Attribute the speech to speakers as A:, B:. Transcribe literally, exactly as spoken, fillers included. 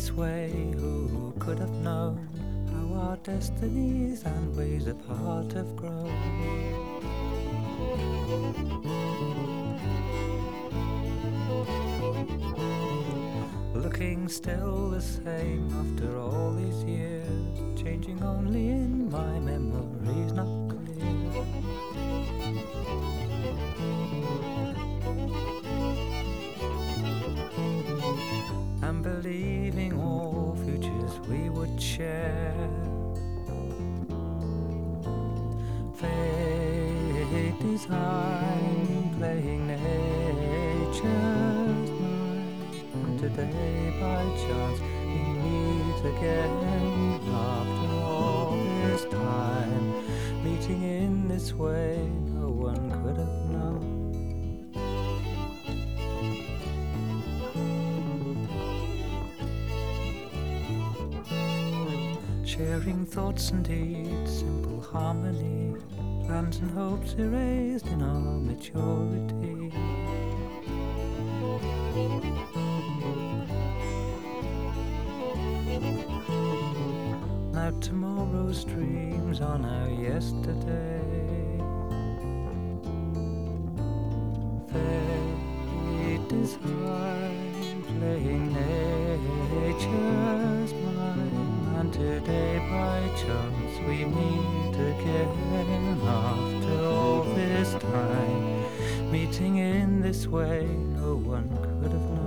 A: this way, who could have known how our destinies and ways apart have grown? Looking still the same after all these years, changing only in my memories not clear. And believing all futures we would share. Fate designed, playing nature's mind, and today by chance we meet again after all this time. Meeting in this way no one could have known. Sharing thoughts and deeds, simple harmony, plans and hopes erased in our maturity. Now tomorrow's dreams are now yesterday. Fate is high, playing nature's mind, and today by chance we meet again after all this time. Meeting in this way no one could have known.